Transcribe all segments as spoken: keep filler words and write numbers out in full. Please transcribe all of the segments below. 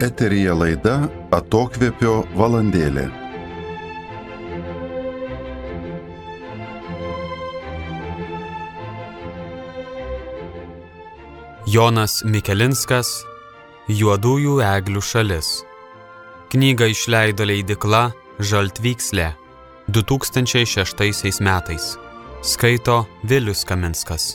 Eteryje laida Atokvėpio valandėlė. Jonas Mikelinskas, Juodųjų eglių šalis. Knygą išleido leidykla Žaltvykslė du tūkstančiai šeštaisiais metais. Skaito Vilius Kaminskas.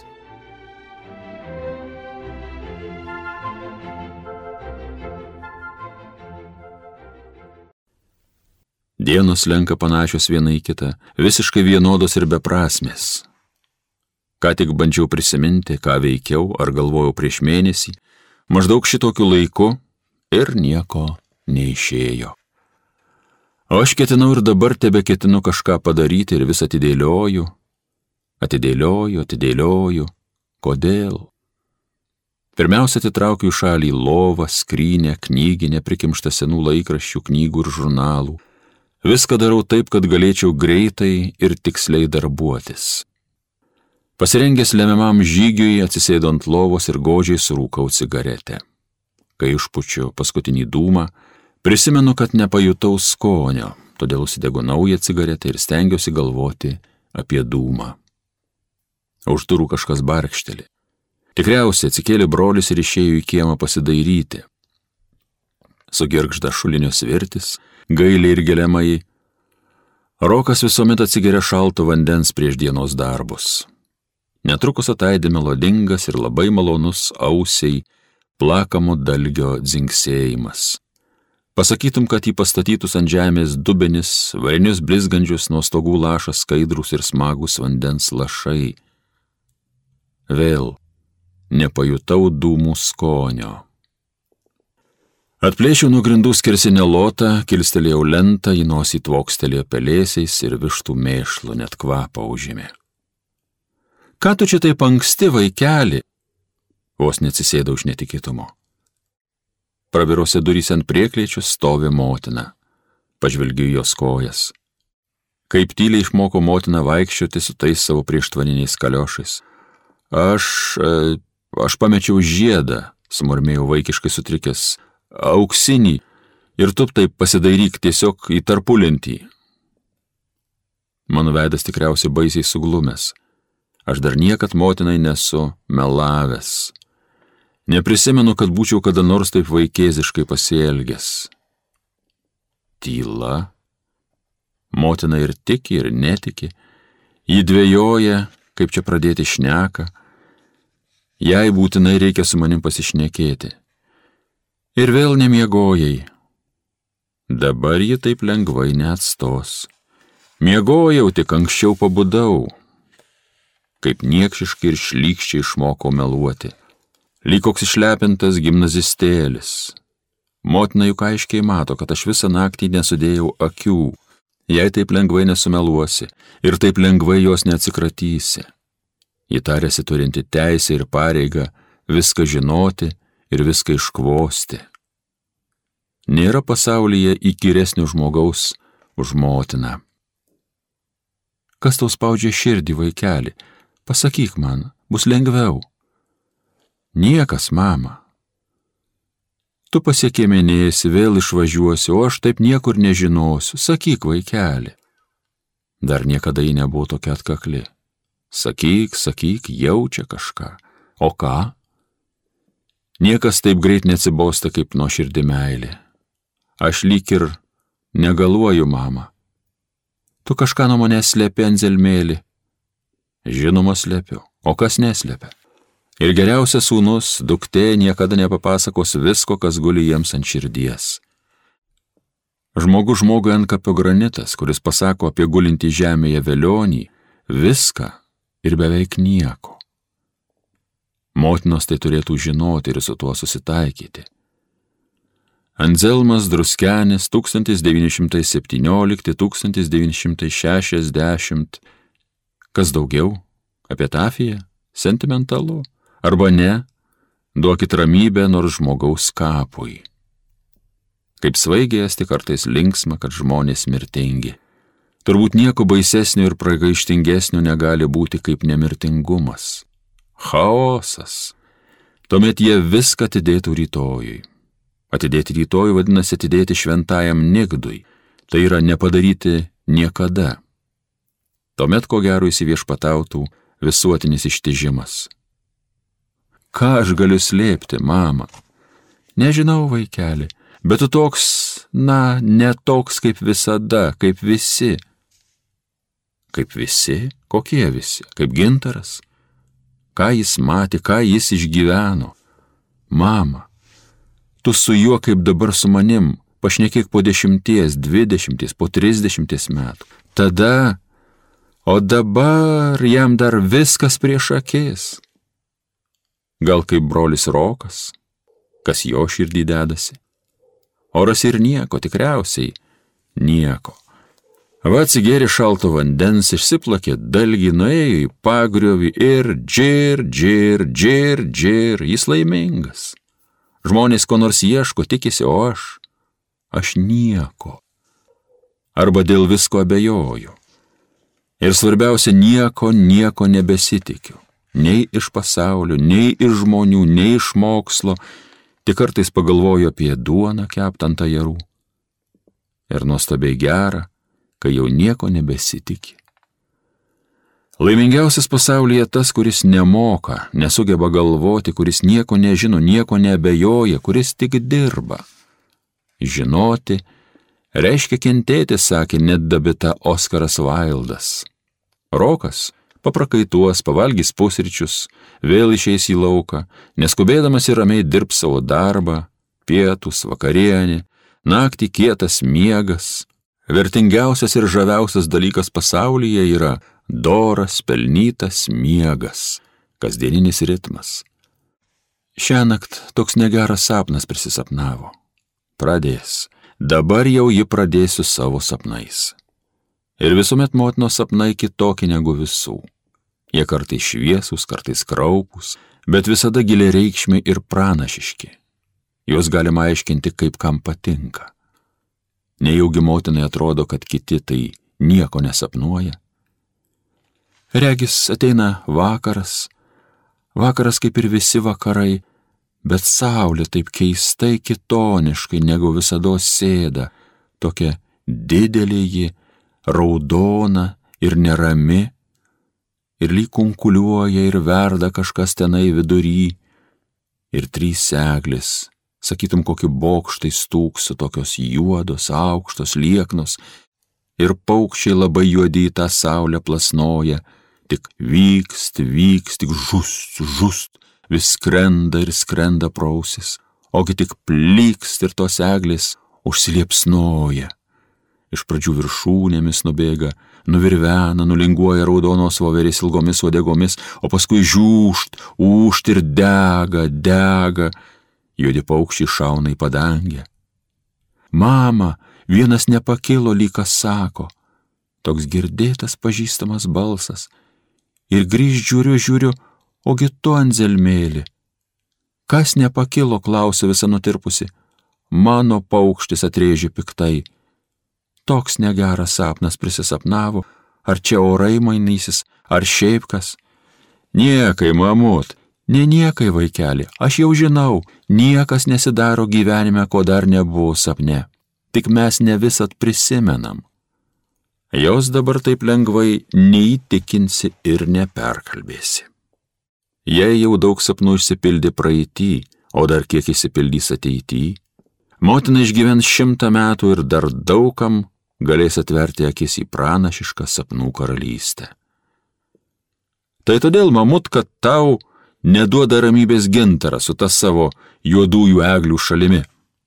Dienos lenka panašios viena į kitą, visiškai vienodos ir beprasmės. Ką tik bandžiau prisiminti, ką veikiau ar galvojau prieš mėnesį, maždaug šitokiu laiku ir nieko neišėjo. O aš ketinau ir dabar tebe ketinu kažką padaryti ir vis atidėlioju, atidėlioju, atidėlioju. Kodėl? Pirmiausia, atitraukiu į šalį lovą, skrynę, knyginę, prikimštą senų laikraščių, knygų ir žurnalų. Viską darau taip, kad galėčiau greitai ir tiksliai darbuotis. Pasirengęs lemiamam žygiui atsisėdu ant lovos ir godžiai surūkau cigaretę. Kai išpučiu paskutinį dūmą, prisimenu, kad nepajutau skonio, todėl užsidegu naują cigaretę ir stengiuosi galvoti apie dūmą. Už durų kažkas barkšteli. Tikriausiai atsikėlė brolis ir išėjo į kiemą pasidairyti. Sugirgžda šulinio svirtis, gailiai ir geliamai. Rokas visuomet atsigeria šalto vandens prieš dienos darbus. Netrukus ataidi melodingas ir labai malonus ausiai plakamo dalgio dzingsėjimas. Pasakytum, kad jį pastatytus ant žemės dubenis, varinius blizgančius nuo stogų laša skaidrus ir smagus vandens lašai. Vėl nepajutau dūmų skonio. Atplėšiau nuo grindų skersinę lotą, kilstelėjau lentą, į nosį tvokstelėjo pelėsiais ir vištų mėšlu, net kvapą užėmė. Ką tu čia taip anksti, vaikeli? Vos neatsisėdau iš netikėtumo. Pravirose durys ant priekleičių stovi motina. Pažvelgiu jos kojas. Kaip tyliai išmoko motina vaikščioti su tais savo prieštvaniniais kaliošais. Aš, aš pamečiau žiedą, sumurmėjau vaikiškai sutrikęs, auksinį, ir tu taip pasidairyk tiesiog į tarpulentį. Mano veidas tikriausiai baisiai suglumęs. Aš dar niekad motinai nesu melavęs. Neprisimenu, kad būčiau kada nors taip vaikėziškai pasielgęs. Tyla. Motina ir tiki, ir netiki. Ji dvejoja, kaip čia pradėti šneką. Jai būtinai reikia su manim pasišnekėti. Ir vėl nemiegojai. Dabar ji taip lengvai neatstos. Miegojau, tik anksčiau pabudau. Kaip niekšiškai ir šlykščiai išmokau meluoti. Lyg koks išlepintas gimnazistėlis. Motina juk aiškiai mato, kad aš visą naktį nesudėjau akių. Jei taip lengvai nesumeluosi ir taip lengvai jos neatsikratysi. Ji tarėsi turinti teisę ir pareigą viską žinoti ir viską iškvosti. Nėra pasaulyje įkyresnio žmogaus už motiną. Kas tau spaudžia širdį, vaikeli? Pasakyk man, bus lengviau. Niekas, mama. Tu pasiekėmenėsi, vėl išvažiuosi, o aš taip niekur nežinosiu. Sakyk, vaikeli. Dar niekada ji nebuvo tokia atkakli. Sakyk, sakyk, jaučia kažką. O ką? Niekas taip greit neatsibosta kaip nuoširdi meilė. Aš lyg ir negaluoju, mama. Tu kažką nuo manęs slepi, Anzelmėli. Žinoma, slepiu. O kas neslepia? Ir geriausias sūnus, duktė, niekada nepapasakos visko, kas guli jiems ant širdies. Žmogus žmogui antkapio granitas, kuris pasako apie gulintį žemėje velionį, viską ir beveik nieko. Motinos tai turėtų žinoti ir su tuo susitaikyti. Anzelmas Druskenis, tūkstantis devyni šimtai septyniolikti - tūkstantis devyni šimtai šešiasdešimt. Kas daugiau? Epitafiją? Sentimentalu? Arba ne? Duokit ramybę nors žmogaus kapui. Kaip svaigiai esti kartais linksma, kad žmonės mirtingi. Turbūt nieko baisesnio ir pragaištingesnio negali būti kaip nemirtingumas. Chaosas. Tuomet jie viską atidėtų rytojui. Atidėti rytoj vadinasi atidėti šventajam Nigdui, tai yra nepadaryti niekada. Tuomet, ko gero, įsiviešpatautų visuotinis ištižimas. Ką aš galiu slėpti, mama? Nežinau, vaikeli, bet tu toks, na, ne toks kaip visada, kaip visi. Kaip visi? Kokie visi? Kaip Gintaras? Ką jis matė, ką jis išgyveno? Mama, tu su juo kaip dabar su manim, pašnekėk po dešimties, dvidešimties, po trisdešimties metų. Tada, o dabar jam dar viskas prieš akis. Gal kaip brolis Rokas, kas jo širdį dedasi. Oras ir nieko, tikriausiai nieko. Va atsigėrė šalto vandens, išsiplakė dalgį, nuėjo į pagriovį ir džir, džir, džir, džir, jis laimingas. Žmonės ko nors ieško, tikisi, o aš, aš nieko. Arba dėl visko abejoju. Ir svarbiausia, nieko, nieko nebesitikiu. Nei iš pasaulio, nei iš žmonių, nei iš mokslo, tik kartais pagalvoju apie duoną keptą ant ajerų. Ir nuostabiai gera, kai jau nieko nebesitiki. Laimingiausias pasaulyje tas, kuris nemoka, nesugeba galvoti, kuris nieko nežino, nieko neabejoja, kuris tik dirba. Žinoti reiškia kentėti, sakė net dabita Oskaras Vaildas. Rokas paprakaituos, pavalgys pusryčius, vėl išeis į lauką, neskubėdamas ir ramiai dirbs savo darbą, pietus, vakarienė, naktį kietas miegas. Vertingiausias ir žaviausias dalykas pasaulyje yra doras, pelnytas miegas, kasdieninis ritmas. Šiąnakt toks negeras sapnas prisisapnavo. Pradės. Dabar jau ji pradėsiu savo sapnais. Ir visuomet motinos sapnai kitokie negu visų. Jie kartais šviesūs, kartais kraupūs, bet visada giliai reikšmi ir pranašiški. Juos galima aiškinti, kaip kam patinka. Nejaugi motinai atrodo, kad kiti tai nieko nesapnuoja. Regis ateina vakaras, vakaras kaip ir visi vakarai, bet saulė taip keistai kitoniškai negu visados sėda, tokia didelė ji, raudona ir nerami, ir lyg kunkuliuoja ir verda kažkas tenai vidury, ir trys eglės, sakytum, kokie bokštai stūksu, tokios juodos, aukštos, lieknos, ir paukščiai labai juodi į tą saulę plasnoja, tik vykst, vykst, tik žust, žust, vis skrenda ir skrenda prausis, ogi tik plykst ir tos eglės užsiliepsnoja. Iš pradžių viršūnėmis nubėga, nuvirvena, nulinguoja raudonos voverės ilgomis uodegomis, o paskui žiūšt, ūšt ir dega, dega. Juodi paukščiai šauna į padangę. Mama, vienas nepakilo, lyg kas sako. Toks girdėtas pažįstamas balsas. Ir grįž žiūriu, žiūriu, ogi tu Anzelmėli. Kas nepakilo, klausia visa nutirpusi. Mano paukštis, atrėžė piktai. Toks negeras sapnas prisisapnavo, ar čia orai mainysis, ar šiaip kas. Niekai, mamut. Ne niekai, vaikeli, aš jau žinau, niekas nesidaro gyvenime, ko dar nebuvo sapne. Tik mes ne visat prisimenam. Jos dabar taip lengvai neįtikinsi ir neperkalbėsi. Jei jau daug sapnų išsipildė praeitį, o dar kiek išsipildys ateitį, motina išgyvens šimtą metų ir dar daugam galės atverti akis į pranašišką sapnų karalystę. Tai todėl, mamut, kad tau neduoda ramybės Gintaras su ta savo juodųjų eglių šalimi.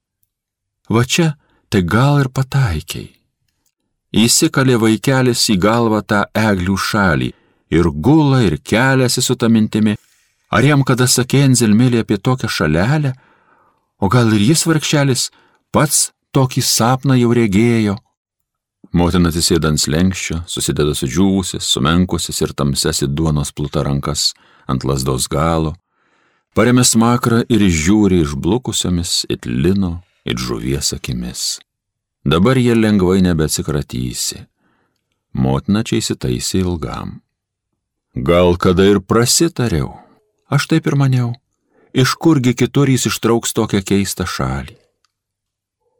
Va čia tai gal ir pataikiai. Įsikalė vaikelis į galvą tą eglių šalį ir gula ir keliasi su ta mintimi, ar jam kada sakė Anzelmėlį apie tokią šalelę, o gal ir jis vargšelis pats tokį sapną jau regėjo. Motina atsisėda ant slenkščio, susideda sudžiūvusias, sumenkusias ir tamses į duonos plutą rankas ant lazdos galo, paremia smakrą ir žiūri išblukusiomis it lino, it žuvies akimis. Dabar jie lengvai nebeatsikratysi. Motina čia įsitaisė ilgam. Gal kada ir prasitariau? Aš taip ir maniau. Iš kurgi kitur jis ištrauks tokią keistą šalį?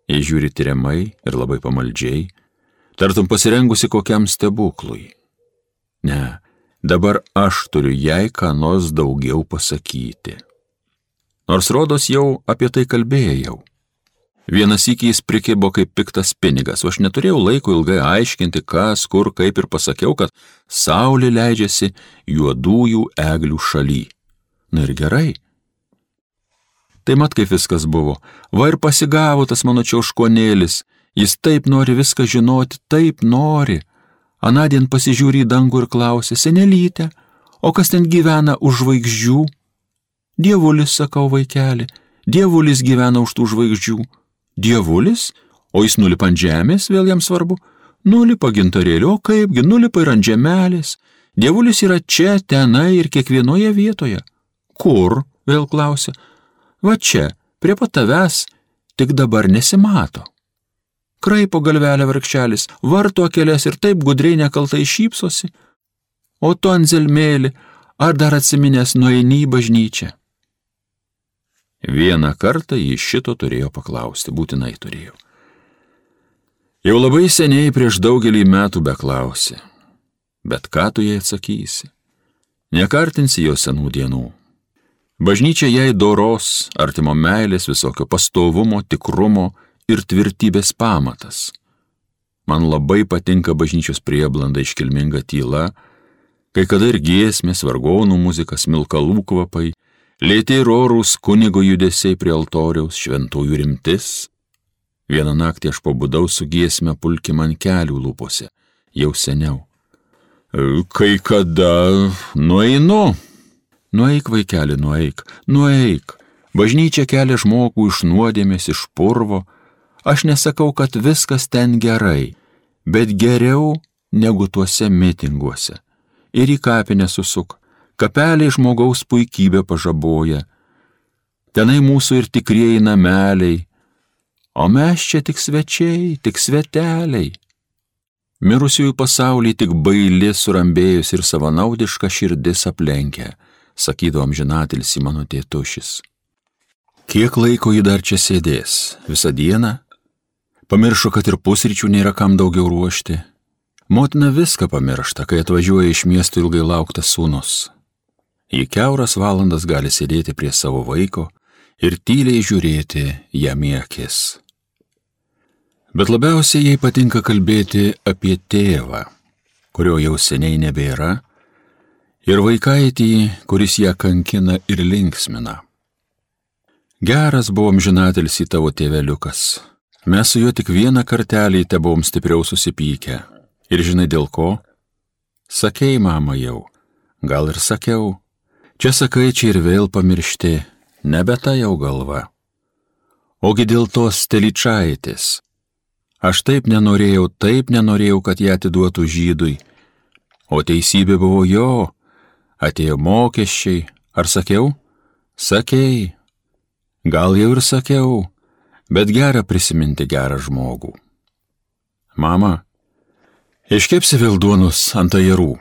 Jie žiūri tiriamai ir labai pamaldžiai, tartum pasirengusi kokiam stebuklui. Ne, dabar aš turiu jai ką nors daugiau pasakyti. Nors rodos jau apie tai kalbėjau. Vienas sykį jis prikibo kaip piktas pinigas, o aš neturėjau laiko ilgai aiškinti, kas, kur, kaip ir pasakiau, kad saulė leidžiasi juodųjų eglių šaly. Na ir gerai. Tai mat kaip viskas buvo. Va ir pasigavo tas mano čiauškonėlis. Jis taip nori viską žinoti, taip nori. Anadien pasižiūri į dangų ir klausė, senelyte, o kas ten gyvena už žvaigždžių? Dievulis, sakau vaikeli, dievulis gyvena už tų žvaigždžių. Dievulis? O jis nulipa ant žemės, vėl jam svarbu. Nulipa gintarėlio, kaipgi, nulipa ir ant žemelės. Dievulis yra čia, tenai ir kiekvienoje vietoje. Kur? Vėl klausė. Va čia, prie pat tavęs, tik dabar nesimato. Kraipo galvelę vargšelis, varto akelės ir taip gudriai nekaltai šypsosi. O tu, Anzelmėli, ar dar atsiminęs nueini į bažnyčią? Vieną kartą jis šito turėjo paklausti, būtinai turėjo. Jau labai seniai prieš daugelį metų beklausė. Bet ką tu jai atsakysi? Nekartinsi jo senų dienų. Bažnyčia jai doros, artimo meilės, visokio pastovumo, tikrumo ir tvirtybės pamatas. Man labai patinka bažnyčios prieblanda, iškilminga tyla, kai kada ir giesmės, vargonų muzika, smilkalų kvapai, lėti ir orūs kunigo judesiai prie altoriaus, šventųjų rimtis. Vieną naktį aš pabudau su giesme pulki man kelių lūpose, jau seniau. Kai kada nueinu. Nueik, vaikeli, nueik, nueik. Bažnyčia kelia žmogų iš nuodėmės, iš purvo. Aš nesakau, kad viskas ten gerai, bet geriau negu tuose mitinguose. Ir į kapinę susuk. Kapeliai žmogaus puikybę pažaboja. Tenai mūsų ir tikrieji nameliai. O mes čia tik svečiai, tik sveteliai. Mirusiųjų pasaulį tik baili surambėjus ir savanaudiška širdis aplenkia, sakydavo amžinatilsį mano tėtušis. Kiek laiko ji dar čia sėdės? Visą dieną? Pamiršo, kad ir pusryčių nėra kam daugiau ruošti. Motina viską pamiršta, kai atvažiuoja iš miesto ilgai lauktas sūnus. Į kiauras valandas gali sėdėti prie savo vaiko ir tyliai žiūrėti jam į akis. Bet labiausiai jai patinka kalbėti apie tėvą, kurio jau seniai nebėra, ir vaikaitį, kuris ją kankina ir linksmina. Geras buvo amžinatilsį tavo tėveliukas. Mes su juo tik vieną kartelį tebuvom stipriau susipykę. Ir žinai dėl ko? Sakei, mama, jau. Gal ir sakiau. Čia sakai, čia ir vėl pamiršti, nebe ta jau galva. Ogi dėl tos Telyčaitės. Aš taip nenorėjau, taip nenorėjau, kad ją atiduotų žydui. O teisybė buvo jo. Atėjo mokesčiai. Ar sakiau? Sakei. Gal jau ir sakiau, bet gera prisiminti gerą žmogų. Mama, iškepsi vėl duonos ant ajerų.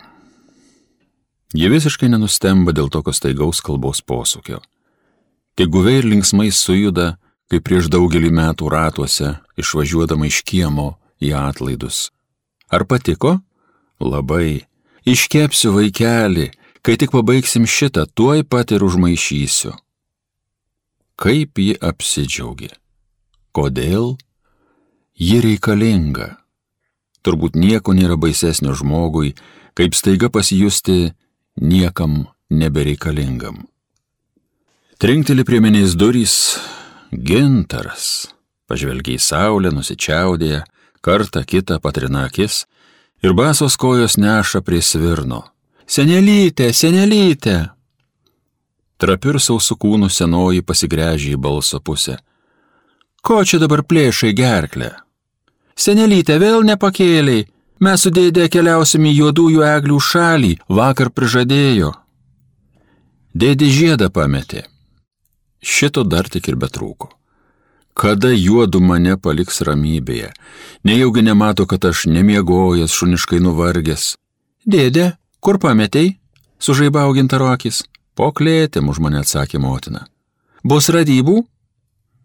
Ji visiškai nenustemba dėl tokio staigaus kalbos posūkio. Tik guviai ir linksmai sujuda, kaip prieš daugelį metų ratuose, išvažiuodama iš kiemo į atlaidus. Ar patiko? Labai. Iškepsiu, vaikeli, kai tik pabaigsim šitą, tuoj pat ir užmaišysiu. Kaip ji apsidžiaugė. Kodėl? Ji reikalinga. Turbūt nieko nėra baisesnio žmogui, kaip staiga pasijusti niekam nebereikalingam. Trinkteli priemenės durys, gintaras. Pažvelgia į saulę, nusičiaudėja, kartą kitą patrina akis ir basos kojos neša prie svirno. Senelytė, senelytė. Trapi ir sausų kūnų senoji pasigręžė į balso pusę. Ko čia dabar plėšai gerklę? Senelytė, vėl nepakėliai. Mes su dėdė keliausim į juodųjų eglių šalį, vakar prižadėjo. Dėdė žiedą pametė. Šito dar tik ir betrūko. Kada juodu mane paliks ramybėje? Nejaugi nemato, kad aš nemiegojęs, šuniškai nuvargęs. Dėdė, kur pametei? Sužaibavo gintaro akis. Po klėtėm, už mane atsakė motina. Bus radybų?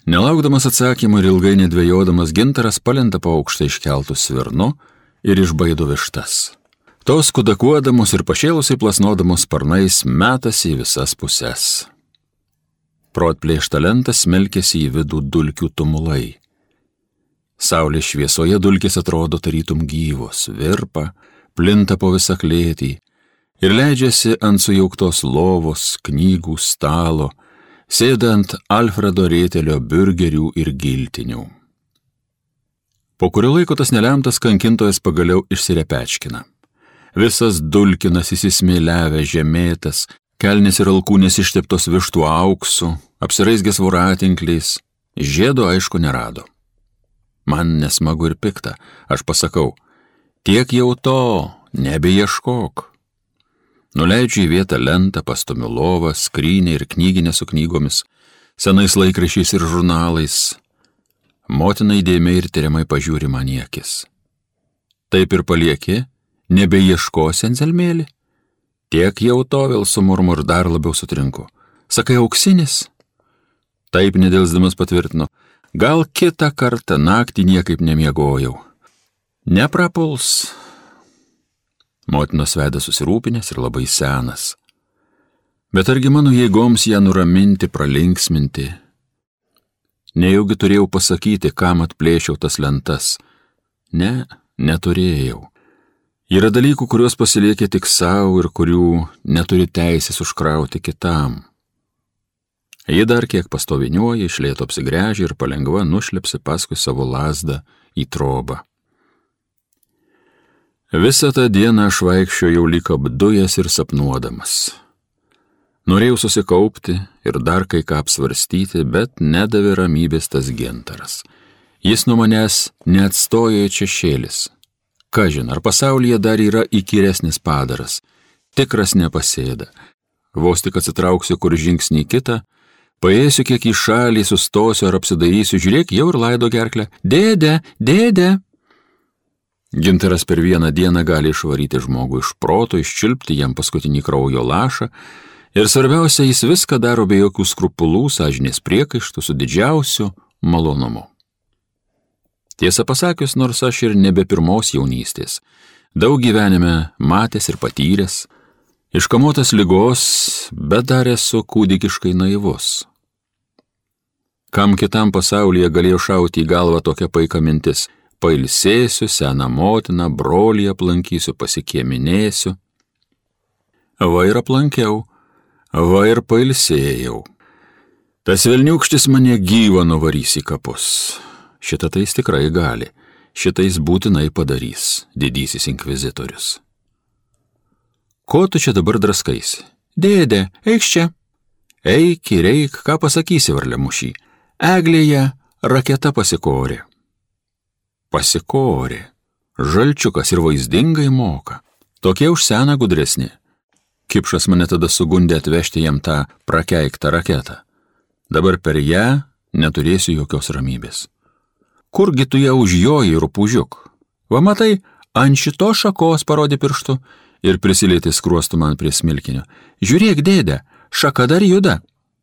Nelaukdamas atsakymų ir ilgai nedvėjodamas, Gintaras palenda po aukštą iškeltų svirnu ir išbaido vištas. Tos kudakuodamos ir pašėlusiai plasnodamos sparnais metasi į visas puses. Pro atplėštą lentą smelkėsi į vidų dulkių tumulai. Saulės šviesoje dulkės atrodo tarytum gyvos, virpa, plinta po visą klėtį ir leidžiasi ant sujauktos lovos, knygų, stalo, sėdant Alfredo Rėtelio biurgerių ir giltinių. Po kurio laiko tas nelemtas kankintojas pagaliau išsirepečkina. Visas dulkinas įsismėliavę žemėtas, kelnis ir alkūnės išteptos vištų auksu, apsiraizgęs voratinkliais, žiedo aišku nerado. Man nesmagu ir pikta, aš pasakau, tiek jau to, nebeieškok. Nuleidžiu į vietą lentą, pastumiu lovą, skrynę ir knyginę su knygomis, senais laikraščiais ir žurnalais. Motina įdėmiai ir tiriamai pažiūri man į akis. Taip ir palieki, nebeieškosi Anzelmėlį? Tiek jau to, vėl sumurmu ir dar labiau sutrinku. Sakai, auksinis? Taip nedelsdamas patvirtinu. Gal kitą kartą naktį niekaip nemiegojau. Neprapuls. Motinos veidas susirūpinęs ir labai senas. Bet argi mano jėgoms ją nuraminti, pralinksminti? Nejaugi turėjau pasakyti, kam atplėšiau tas lentas. Ne, neturėjau. Yra dalykų, kuriuos pasiliekė tik savo ir kurių neturi teisės užkrauti kitam. Ji dar kiek pastoviniuoja, iš lėto apsigręžia ir palengva nušlepsi paskui savo lazdą į trobą. Visą tą dieną aš vaikščiojau lyg apdujęs ir sapnuodamas. Norėjau susikaupti ir dar kai ką apsvarstyti, bet nedavė ramybės tas Gintaras. Jis nuo manęs neatstojo į šešėlis. Kažin, ar pasaulyje dar yra įkyresnis padaras, tikras nepasėda. Vos tik atsitrauksiu kur žingsnį kitą, paėsiu kiek į šalį, sustosiu ar apsidairysiu, žiūrėk, jau ir laido gerklę. Dėde, dėde. Gintaras per vieną dieną gali išvaryti žmogų iš proto, iščiulpti jam paskutinį kraujo lašą ir svarbiausia, jis viską daro be jokių skrupulų, sąžinės priekaištų, su didžiausiu malonumu. Tiesą pasakius, nors aš ir nebe pirmos jaunystės, daug gyvenime matęs ir patyręs, iškamuotas ligos, bet dar esu kūdikiškai naivus. Kam kitam pasaulyje galėjo šauti į galvą tokia paika mintis? Pailsėsiu, seną motiną, brolį aplankysiu, pasikieminėsiu. Va ir aplankiau, va ir pailsėjau. Tas velniūkštis mane gyvą nuvarys į kapus. Šitą tai jis tikrai gali, šitą jis būtinai padarys, didysis inkvizitorius. Ko tu čia dabar draskaisi? Dėde, eikš čia. Eik ir eik, ką pasakysi, varliamušį. Eglėje raketa pasikorė. Pasikorė. Žalčiukas ir vaizdingai moka. Tokie už seną gudresni. Kipšas mane tada sugundė atvežti jam tą prakeiktą raketą. Dabar per ją neturėsiu jokios ramybės. Kurgi tu ją užjoji, rupūžiuk? Va matai, ant šito šakos parodė pirštu ir prisilietė skruostu man prie smilkinio. Žiūrėk, dėde, šaka dar juda.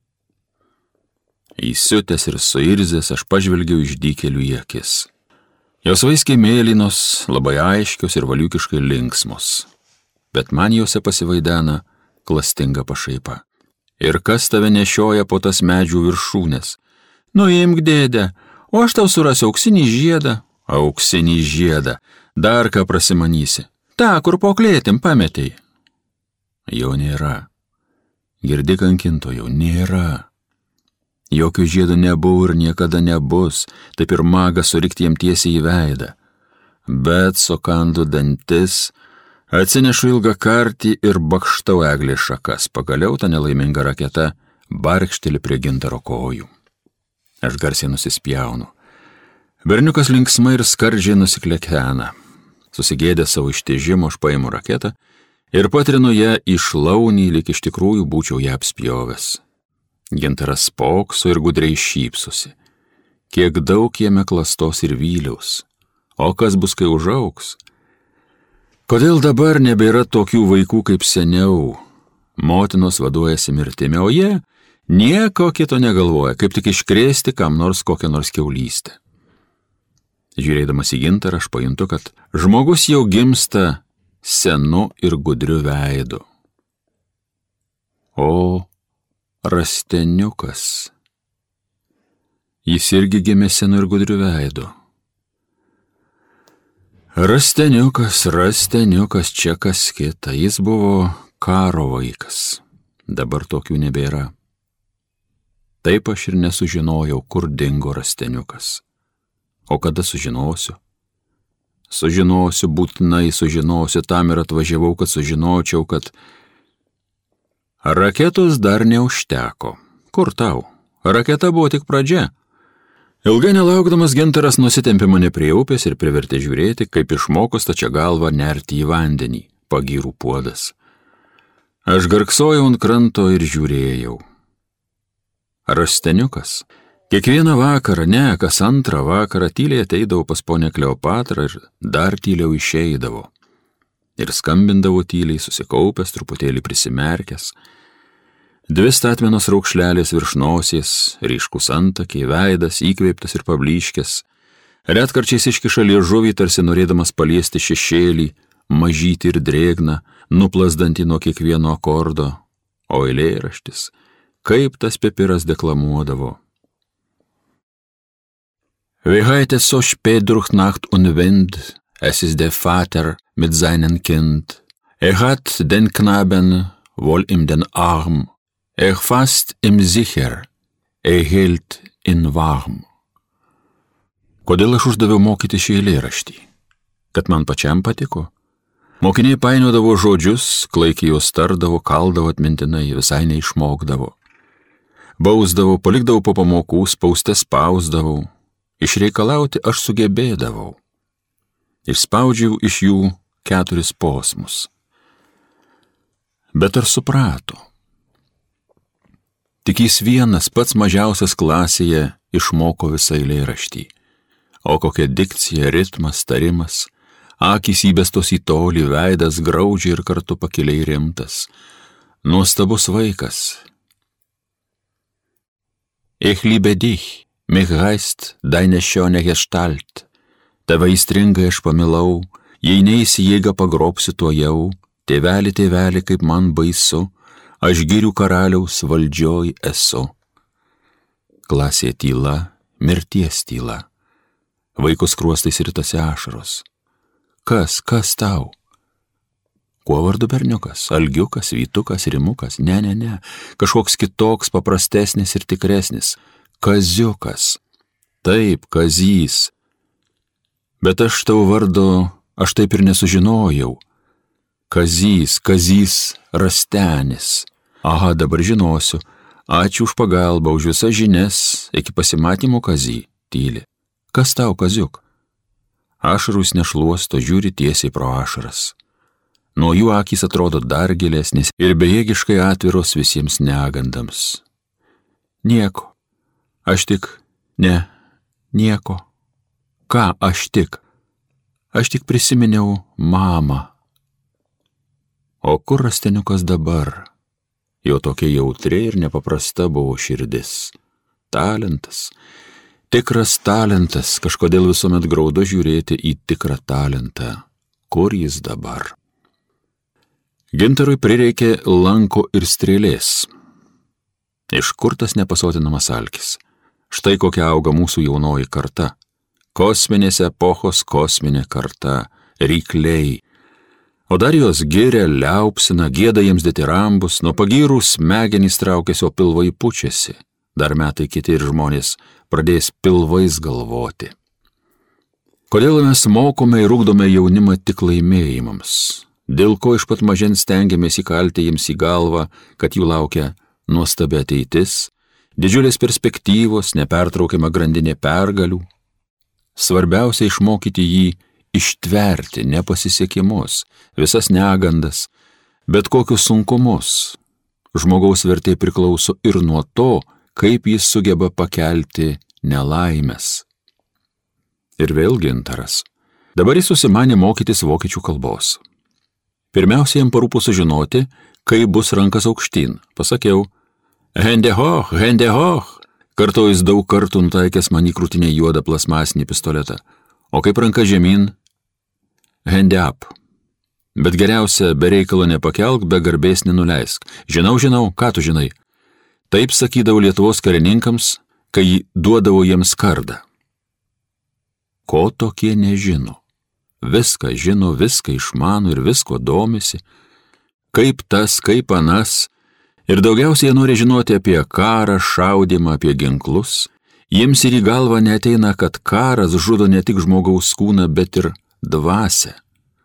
Įsiutęs ir suirzęs aš pažvelgiau išdykėlių į akis. Jos vaiskiai mėlynos, labai aiškios ir valiukiškai linksmos, bet man jose pasivaidena klastinga pašaipa. Ir kas tave nešioja po tas medžių viršūnės? Nuimk, dėde, o aš tau surasiu auksinį žiedą. Auksinį žiedą, dar ką prasimanysi. Ta, kur po klėtim pametei. Jo nėra. Girdi, kankintojo, nėra. Jokių žiedų nebuvo ir niekada nebus, taip ir maga surikti jam tiesiai į veidą. Bet sukandu dantis, atsinešu ilgą kartį ir bakštau eglės šakas, pagaliau ta nelaiminga raketa barkšteli prie Gintaro kojų. Aš garsiai nusispjaunu. Berniukas linksmai ir skardžiai nusiklekena. Susigėdė savo ištižimo, aš paimu raketą ir patrinu ją į šlaunį, lyg iš tikrųjų būčiau ją apspjovęs. Gintaras spokso ir gudriai šypsosi. Kiek daug jame klastos ir vyliaus. O kas bus, kai užaugs? Kodėl dabar nebėra tokių vaikų kaip seniau? Motinos vaduojasi mirtimi, o jie Nieko kito negalvoja, kaip tik iškrėsti kam nors kokią nors kiaulystę. Žiūrėdamas į Gintarą, aš pajuntu, kad žmogus jau gimsta senu ir gudriu veidu. O Rasteniukas. Jis irgi gimė senu ir gudriu veidu. Rasteniukas, Rasteniukas, čia kas kita. Jis buvo karo vaikas. Dabar tokių nebėra. Taip aš ir nesužinojau, kur dingo Rasteniukas. O kada sužinosiu? Sužinosiu, būtinai sužinosiu, tam ir atvažiavau, kad sužinočiau, kad raketos dar neužteko. Kur tau? Raketa buvo tik pradžia. Ilgai nelaukdamas Gintaras nusitempė mane prie upės ir privertė žiūrėti, kaip išmoko stačia galva nerti į vandenį, pagyrų puodas. Aš garksojau ant kranto ir žiūrėjau. Rasteniukas kiekvieną vakarą, ne, kas antrą vakarą tyliai ateidavo pas ponę Kleopatrą ir dar tyliau išeidavo. Ir skambindavo tyliai, susikaupęs, truputėlį prisimerkęs. Dvi statmenos raukšlelės virš nosies, ryškus antakiai, veidas, įkvėptas ir pablyškęs. Retkarčiais iškiša liežuvį, tarsi norėdamas paliesti šešėlį, mažyti ir drėgną, nuplasdantį nuo kiekvieno akordo. O eilėraštis, kaip tas pipiras deklamuodavo. Wie heute so spät durch Nacht und Wind, es ist der Vater mit seinem Kind. Er hat den Knaben wohl in den Arm, er fasst ihm sicher, er hält ihn warm. Kodėl aš uždaviau mokyti šį eilėraštį? Kad man pačiam patiko? Mokiniai painiodavo žodžius, klaikiai juos tardavo, kaldavo atmintinai, visai neišmokdavo. Bausdavo, palikdavo po pamokų, spauste spausdavau. Išreikalauti aš sugebėdavau. Išspaudžiau iš jų keturis posmus. Bet ar suprato? Tik jis vienas, pats mažiausias klasėje, išmoko visą eilėraštį. O kokia dikcija, ritmas, tarimas, akys įbestos į tolį, veidas graudžiai ir kartu pakiliai rimtas. Nuostabus vaikas. Ich liebe dich. Mich heißt deine schöne Gestalt, tave įstringai aš pamilau, jei neisi jėga pagrobsiu tuo jau, tėveli, tėveli, kaip man baisu, aš girių karaliaus valdžioj esu. Klasėje tyla, mirties tyla, vaikos skruostais ritasi ašaros. Kas, kas tau? Kuo vardu berniukas? Algiukas, Vytukas, Rimukas? Ne, ne, ne, kažkoks kitoks, paprastesnis ir tikresnis. Kaziukas. Taip, Kazys. Bet aš tavo vardo, aš taip ir nesužinojau. Kazys, Kazys Rastenis. Aha, dabar žinosiu. Ačiū už pagalbą, už visas žinias, iki pasimatymo Kazį, tyli. Kas tau, Kaziuk? Ašarus nešluosto, žiūri tiesiai pro ašaras. Nuo jų akys atrodo dar gilesnis ir bejėgiškai atviros visiems negandams. Nieko. Aš tik, ne, nieko. Ką aš tik? Aš tik prisiminiau mamą. O kur Rasteniukas dabar? Jo tokia jautri ir nepaprasta buvo širdis. Talentas. Tikras talentas, kažkodėl visuomet graudu žiūrėti į tikrą talentą. Kur jis dabar? Gintarui prireikė lanko ir strėlės. Iš kur tas nepasotinamas alkis? Štai kokia auga mūsų jaunoji karta. Kosminės epochos kosminė karta, rykliai. O dar jos giria, liaupsina, gėda jiems ditirambus, nuo pagyrų smegenys traukiasi, o pilvai pučiasi. Dar metai kiti ir žmonės pradės pilvais galvoti. Kodėl mes mokome ir ugdome jaunimą tik laimėjimams? Dėl ko iš pat mažens stengiamės įkalti jiems į galvą, kad jų laukia nuostabi ateitis, didžiulės perspektyvos, nepertraukiama grandinė pergalių. Svarbiausia išmokyti jį ištverti nepasisekimus, visas negandas, bet kokius sunkumus. Žmogaus vertė priklauso ir nuo to, kaip jis sugeba pakelti nelaimės. Ir vėl Gintaras. Dabar jis susimanė mokytis vokiečių kalbos. Pirmiausia, jam parūpo sužinoti, kaip bus rankas aukštyn. Pasakiau, Hendehoch, hendehoch, kartu jis daug kartų nutaikęs man į krūtinę juodą plasmasinį pistoletą, o kaip ranka žemyn, hendeap. Bet geriausia, be reikalo nepakelk, be garbės nenuleisk. Žinau, žinau, ką tu žinai. Taip sakydavau Lietuvos karininkams, kai duodavo jiems kardą. Ko tokie nežino? Viską žino, viską išmano ir visko domisi. Kaip tas, kaip anas. Ir daugiausiai jie nori žinoti apie karą, šaudimą, apie ginklus. Jiems ir į galvą neateina, kad karas žudo ne tik žmogaus kūną, bet ir dvasią.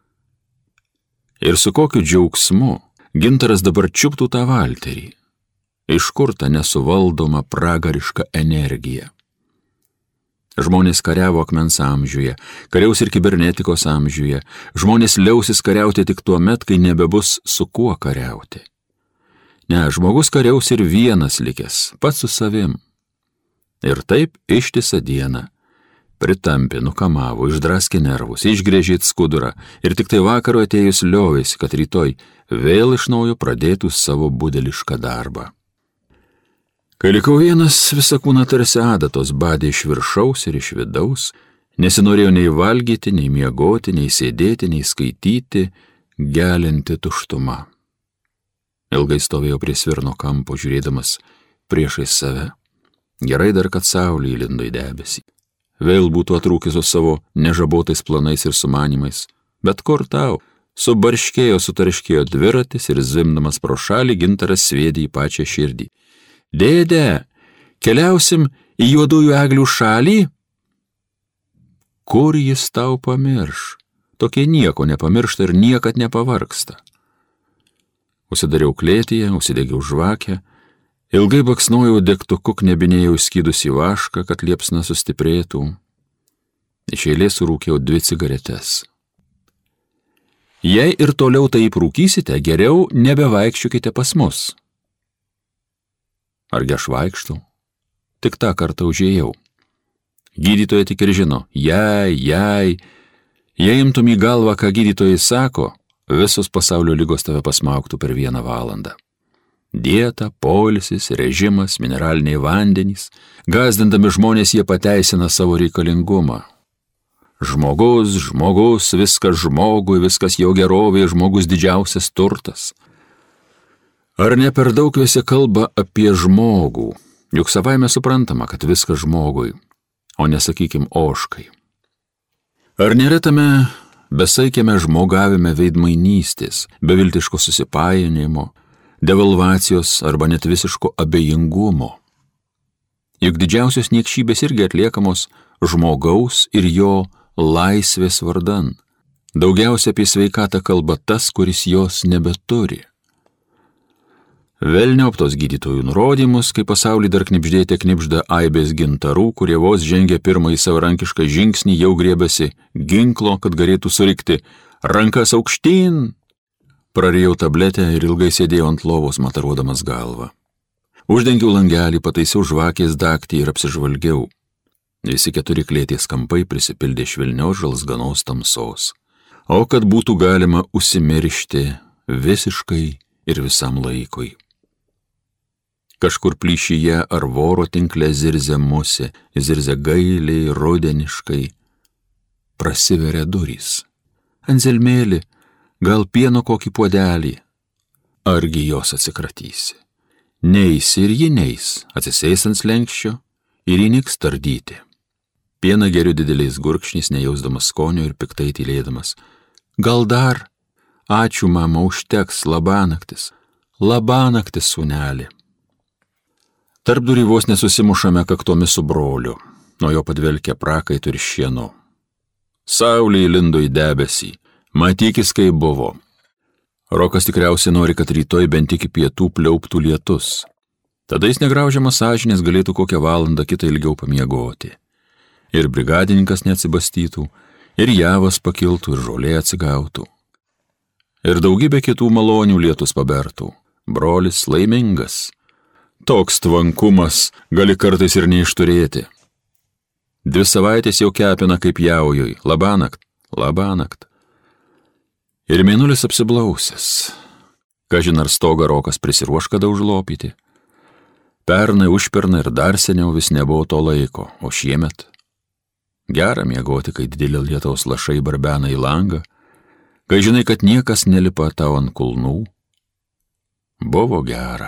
Ir su kokiu džiaugsmu Gintaras dabar čiuptų tą valterį. Iš kur ta nesuvaldoma pragariška energija? Žmonės kariavo akmens amžiuje, kariaus ir kibernetikos amžiuje. Žmonės liausis kariauti tik tuo met, kai nebebus su kuo kariauti. Ne, žmogus kariaus ir vienas likęs, pats su savim. Ir taip ištisą dieną pritampė, nukamavo, išdraskė nervus, išgrėžėt skudurą ir tik tai vakaro atėjus liovėsi, kad rytoj vėl iš naujo pradėtų savo budelišką darbą. Kai likau vienas, visą kūną tarsi adatos badė iš viršaus ir iš vidaus, nesinorėjau nei valgyti, nei miegoti, nei sėdėti, nei skaityti, gelinti tuštuma. Ilgai stovėjau prie svirno kampo, žiūrėdamas priešais save. Gerai dar, kad saulė įlindo į debesį. Vėl būtų atrūkiusios savo nežabotais planais ir sumanimais. Bet kur tau? Subarškėjo, sutarškėjo dviratis ir zvimdamas pro šalį Gintaras sviedė į pačią širdį. Dėde, keliausim į juodųjų eglių šalį? Kur jis tau pamirš? Tokie nieko nepamiršta ir niekad nepavargsta. Užsidariau klėtyje, užsidegiau žvakę, ilgai baksnojau degtuku, knebinėjau skydus į vašką, kad liepsna sustiprėtų. Iš eilės surūkiau dvi cigaretes. Jei ir toliau taip rūkysite, geriau nebevaikščiokite pas mus. Argi aš vaikštau? Tik tą kartą užėjau. Gydytoja tik ir žino, jei, jei, jei imtum į galvą, ką gydytojai sako, visos pasaulio lygos tave pasmaugtų per vieną valandą. Dieta, poilsis, režimas, mineraliniai vandenys, gąsdindami žmonės jie pateisina savo reikalingumą. Žmogus, žmogus, viskas žmogui, viskas jo gerovė, žmogus didžiausias turtas. Ar ne per daug visi kalba apie žmogų, juk savaime suprantama, kad viskas žmogui, o nesakykim ožkai. Ar nėra tame besaikėme žmogavime veidmainystės, beviltiško susipainėjimo, devalvacijos arba net visiško abejingumo? Juk didžiausios niekšybės irgi atliekamos žmogaus ir jo laisvės vardan. Daugiausia apie sveikatą kalba tas, kuris jos nebeturi. Velniop tos gydytojų nurodymus, kai pasaulį dar knibždėte knibžda aibės gintarų, kurie vos žengia pirmąjį savarankišką žingsnį, jau griebėsi ginklo, kad galėtų surikti rankas aukštyn. Prarijau tabletę ir ilgai sėdėjau ant lovos, mataruodamas galvą. Uždengiau langelį, pataisiau žvakės dagtį ir apsižvalgiau. Visi keturi klėties kampai prisipildė švelnios žalsganos tamsos. O kad būtų galima užsimiršti visiškai ir visam laikui. Kažkur plyšyje ar voro tinkle zirzė musė, zirzė gailiai, rudeniškai. Prasiveria durys. Anzelmėli, gal pieno kokį puodelį? Argi jos atsikratysi? Neisi ir ji neis, atsisės ant slenkščio ir įniks tardyti. Pieną geriu dideliais gurkšniais, nejausdamas skonio ir piktai tylėdamas. Gal dar? Ačiū, mama, užteks, labanaktis. Labanaktis, sūnelį. Tarp durį vos nesusimušame kaktomis su broliu, nuo jo padvelkia prakaitų ir šienu. Saulė įlindo į debesį, matykis, kaip buvo. Rokas tikriausiai nori, kad rytoj bent iki pietų pliauptų lietus. Tada jis negraužiamas sąžinės galėtų kokią valandą kitą ilgiau pamiegoti. Ir brigadininkas neatsibastytų, ir javas pakiltų, ir žolė atsigautų. Ir daugybė kitų malonių lietus pabertų. Brolis laimingas. Toks tvankumas gali kartais ir neišturėti. Dvi savaitės jau kepina kaip jaujui. Labanakt, labanakt. Ir mėnulis apsiblausęs. Kažin ar stogą Rokas prisiruoš kada užlopyti. Pernai, užpernai ir dar seniau vis nebuvo to laiko, o šiemet gera miegoti, kai didelė lietaus lašai barbena į langą, kai žinai, kad niekas nelipa tau ant kulnų. Buvo gera.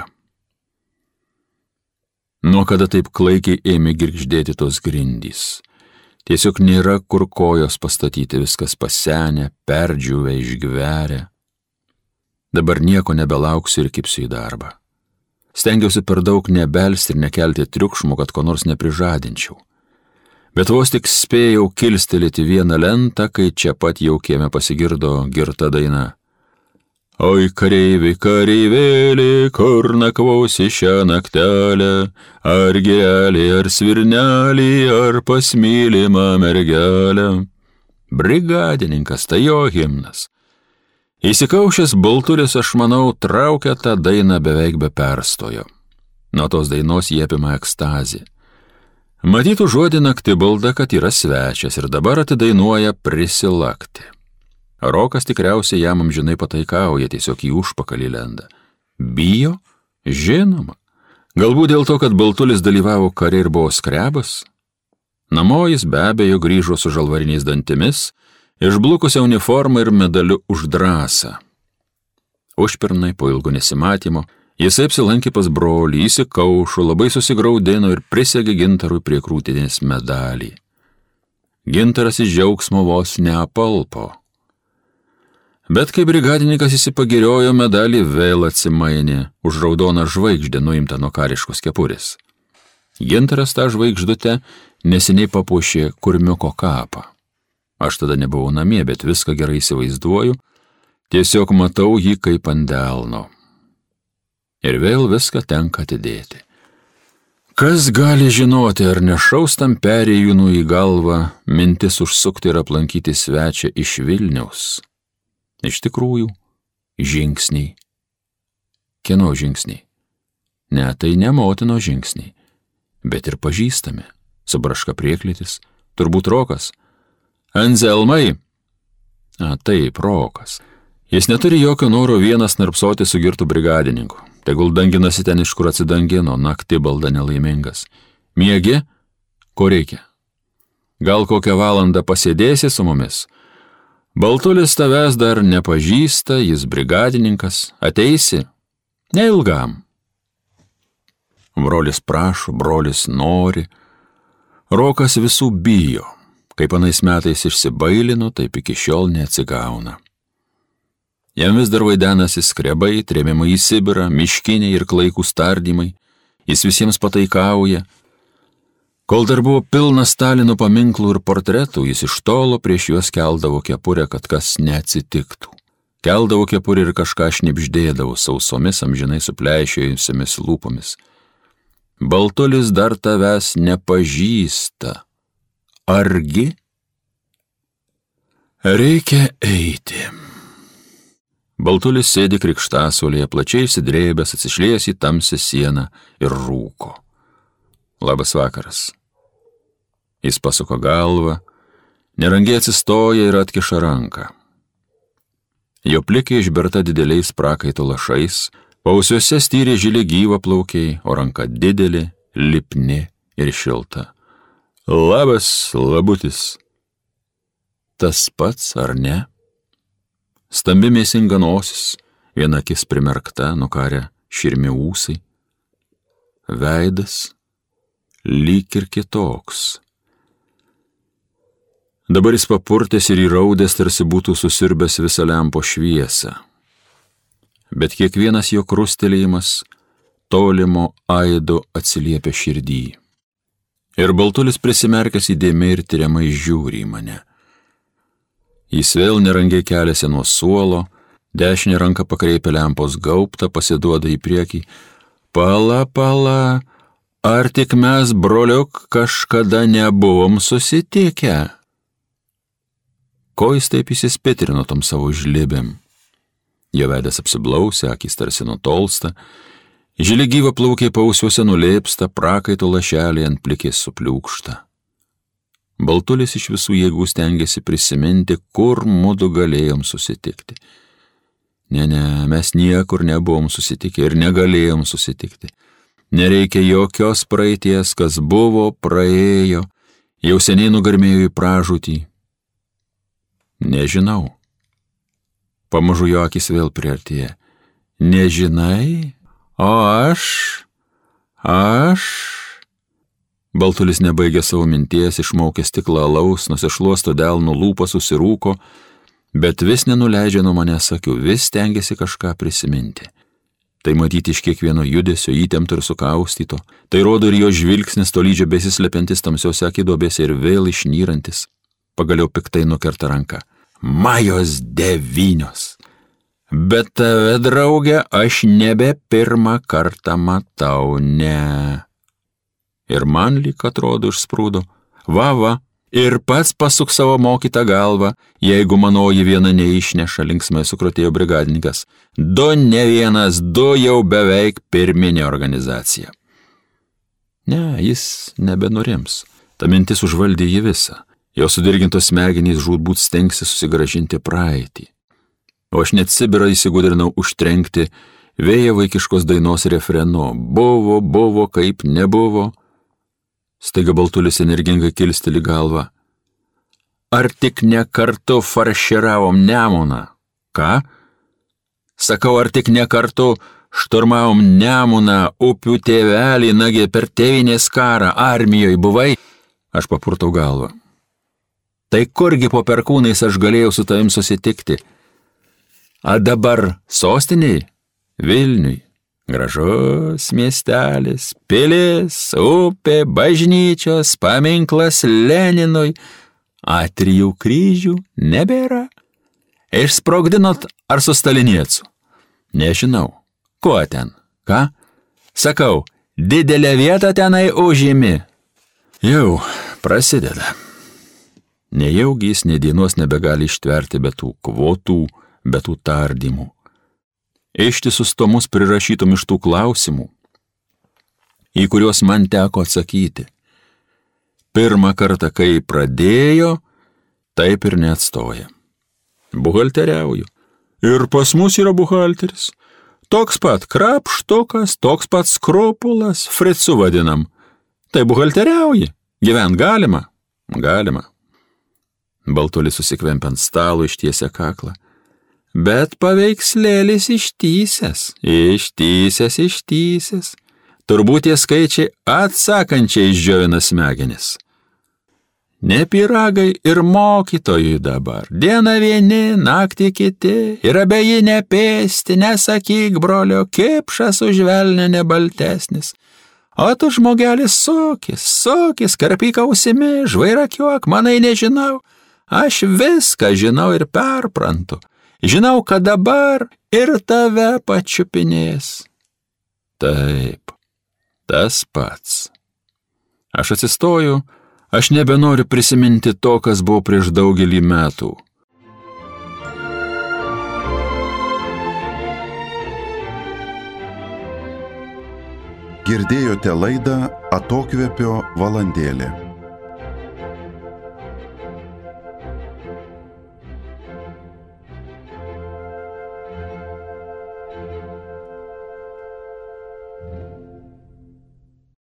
Nuo kada taip klaikiai ėmė girgždėti tos grindys. Tiesiog nėra kur kojos pastatyti, viskas pasenę, perdžiūvę, išgverę. Dabar nieko nebelauksiu ir kipsiu į darbą. Stengiausi per daug nebelsti ir nekelti triukšmų, kad ko nors neprižadinčiau. Bet vos tik spėjau kilstelėti vieną lentą, kai čia pat jau kieme pasigirdo girta daina. Oi kareiviai, kareivėlį, kur nakvosi šią naktelę, ar gėlį, ar svirnelį, ar pasmylimą mergelę. Brigadininkas, tai jo himnas. Įsikaušęs Baltulis, aš manau, traukia tą dainą beveik be perstojo. Nuo tos dainos jie apima ekstazį. Matytų žodį Naktibalda, kad yra svečias ir dabar atidainuoja prisilakti. Rokas tikriausiai jam amžinai pataikauja, tiesiog į užpakalį lenda. Bijo? Žinoma. Galbūt dėl to, kad Baltulis dalyvavo kare ir buvo skrebas? Namo jis be abejo grįžo su žalvariniais dantimis, išblukusią uniformą ir medaliu už drąsą. Užpernai po ilgo nesimatymo jisai apsilankė pas brolį, įsikaušo, labai susigraudino ir prisegė Gintarui prie krūtinės medalį. Gintaras iš džiaugsmo vos neapalpo. Bet kai brigadininkas įsipagiriojo, medalį vėl atsimainė už raudoną žvaigždę nuimtą nuo kariškos kepurės. Gintaras tą žvaigždutę neseniai papuošė kurmiuko kapą. Aš tada nebuvau namie, bet viską gerai įsivaizduoju, tiesiog matau jį kaip ant delno. Ir vėl viską tenka atidėti. Kas gali žinoti, ar nešaus tam perėjūnų į galvą mintis užsukti ir aplankyti svečią iš Vilniaus? Iš tikrųjų, žingsniai. Kieno žingsniai? Ne, tai ne motino žingsniai, bet ir pažįstami. Subraška prieklytis, turbūt Rokas. Anzelmai. A, taip, Rokas. Jis neturi jokio noro vienas narpsoti su girtu brigadininku. Tegul danginasi ten, iš kur atsidangino, Naktibalda nelaimingas. Miegi? Ko reikia? Gal kokią valandą pasėdėsi su mumis? Baltulis tavęs dar nepažįsta, jis brigadininkas. Ateisi? Neilgam. Brolis prašo, brolis nori. Rokas visų bijo. Kaip anais metais išsibailino, taip iki šiol neatsigauna. Jam vis dar vaidenasi skrebai, trėmimai į Sibirą, miškiniai ir klaikų stardymai. Jis visiems pataikauja. Kol dar buvo pilna Stalino paminklų ir portretų, jis iš tolo prieš juos keldavo kepurę, kad kas neatsitiktų. Keldavo kepurę ir kažką šnibždėdavo sausomis amžinai supleišėjusiamis lūpomis. Baltulis dar tavęs nepažįsta. Argi? Reikia eiti. Baltulis sėdi krikštasuolėje, plačiai įsidrėbęs, atsišliejęs į tamsią sieną ir rūko. Labas vakaras. Jis pasuko galvą, nerangiai atsistoja ir atkiša ranką. Jo plikė išberta dideliais prakaito lašais, pausiuose styrė žili gyva plaukiai, o ranka didelė, lipni ir šilta. Labas, labutis. Tas pats, ar ne? Stambi mėsinga nosis, viena akis primerkta, nukarę širmi ūsai. Veidas lyg ir kitoks. Dabar jis papurtęs ir įraudęs, tarsi būtų susirbęs visą lempo šviesą. Bet kiekvienas jo krustelėjimas tolimo aido atsiliepia širdį. Ir Baltulis prisimerkęs įdėmiai ir tyriamai žiūri į mane. Jis vėl nerangiai keliasi nuo suolo, dešinę ranką pakreipia lempos gaubtą, pasiduoda į priekį. Pala, pala, ar tik mes, broliuk, kažkada nebuvom susitikę? Ko jis taip įsispitrino tom savo žlibėm? Jo veidas apsiblausia, akys tarsi nutolsta, žili gyva plaukiai pausiuose nulėpsta, prakaito lašeliai ant plikės supliūkšta. Baltulis iš visų jėgų stengiasi prisiminti, kur mudu galėjom susitikti. Ne, ne, mes niekur nebuvom susitikę ir negalėjom susitikti. Nereikia jokios praeities, kas buvo, praėjo, jau seniai nugarmėjo į pražūtį. Nežinau. Pamažu jo akis vėl priartėja. Nežinai? O aš? Aš? Baltulis nebaigė savo minties, išmaukė stiklą alaus, nusišluosto delno lūpą, susirūko, bet vis nenuleidžia nuo manęs akių, vis stengiasi kažką prisiminti. Tai matyti iš kiekvieno judesio, įtempto ir sukaustyto. Tai rodo ir jo žvilgsnis tolydžio besislepiantis tamsiose akidobėse ir vėl išnyrantis. Pagaliau piktai nukerta ranką. Majos devynios. Bet tave, draugė, aš nebe pirmą kartą matau, ne. Ir man lyg atrodo išsprūdo. Va, va, ir pats pasuk savo mokytą galvą, jeigu manoji viena neišneša, linksmai sukrutėjo brigadininkas. Du ne vienas, du jau beveik pirminė organizacija. Ne, jis nebenurims. Ta mintis užvaldė jį visą. Jo sudirgintos smegenys žūtbūt stengsi susigražinti praeitį. O aš net Sibirą įsigudrinau užtrenkti vėją vaikiškos dainos refrenu. Buvo, buvo, kaip nebuvo. Staiga Baltulis energingai kilsteli galvą. Ar tik ne kartu farširavom Nemuną? Ką? Sakau, ar tik ne kartu šturmavom Nemuną, upių tėvelį, nagi per tėvinės karą, armijoje buvai? Aš papurtau galvą. Tai kurgi po perkūnais aš galėjau su tavim susitikti? A dabar sostiniai? Vilniui. Gražus miestelis, pilis, upė, bažnyčios, paminklas Leninui. A trijų kryžių nebėra. Išsprogdinot ar su Staliniecu? Nežinau. Kuo ten? Ką? Sakau, didelę vietą tenai užimi. Jau prasideda. Nejaugi jis nė dienos nebegali ištverti be tų kvotų, be tų tardymų. Ištisus tomus prirašytum iš tų klausimų, į kuriuos man teko atsakyti. Pirmą kartą, kai pradėjo, taip ir neatstoja. Buhalteriauju. Ir pas mus yra buhalteris. Toks pat krapštukas, toks pat skrupulas, fricu vadinam. Tai buhalteriauji. Gyvent galima? Galima. Baltulis susikvempia ant stalo, ištiesia kaklą. Bet paveikslėlis ištysęs, ištysęs, ištysęs. Turbūt tie skaičiai atsakančiai išdžiovina smegenis. Ne pyragai ir mokytojui dabar. Diena vieni, naktį kiti, ir abeji nepėsti, nesakyk, brolio, kipšas už velnę nebaltesnis. O tu žmogelis sukis, sukis, karpyk ausimi, žvairakiuok, manai nežinau. Aš viską žinau ir perprantu. Žinau, kad dabar ir tave pačiupinės. Taip, tas pats. Aš atsistoju, aš nebenoriu prisiminti to, kas buvo prieš daugelį metų. Girdėjote laidą Atokvėpio valandėlė.